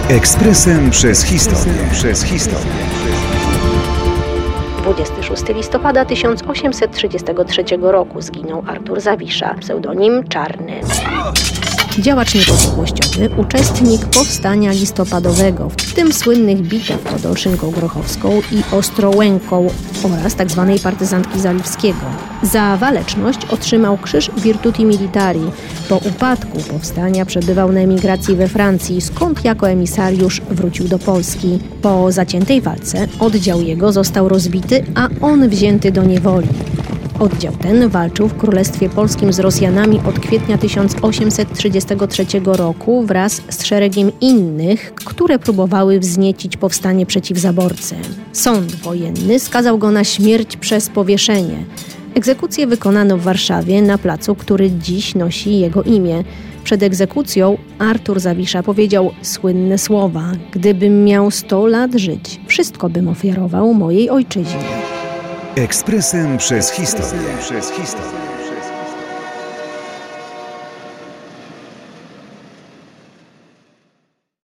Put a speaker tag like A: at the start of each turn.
A: Ekspresem przez historię.
B: 26 listopada 1833 roku zginął Artur Zawisza, pseudonim Czarny. Działacz niepodległościowy, uczestnik powstania listopadowego, w tym słynnych bitew pod Olszynką Grochowską i Ostrołęką oraz tzw. partyzantki Zaliwskiego. Za waleczność otrzymał Krzyż Virtuti Militari. Po upadku powstania przebywał na emigracji we Francji, skąd jako emisariusz wrócił do Polski. Po zaciętej walce oddział jego został rozbity, a on wzięty do niewoli. Oddział ten walczył w Królestwie Polskim z Rosjanami od kwietnia 1833 roku wraz z szeregiem innych, które próbowały wzniecić powstanie przeciw zaborcy. Sąd wojenny skazał go na śmierć przez powieszenie. Egzekucję wykonano w Warszawie na placu, który dziś nosi jego imię. Przed egzekucją Artur Zawisza powiedział słynne słowa: „Gdybym miał 100 lat żyć, wszystko bym ofiarował mojej ojczyźnie”.
A: Ekspresem przez historię.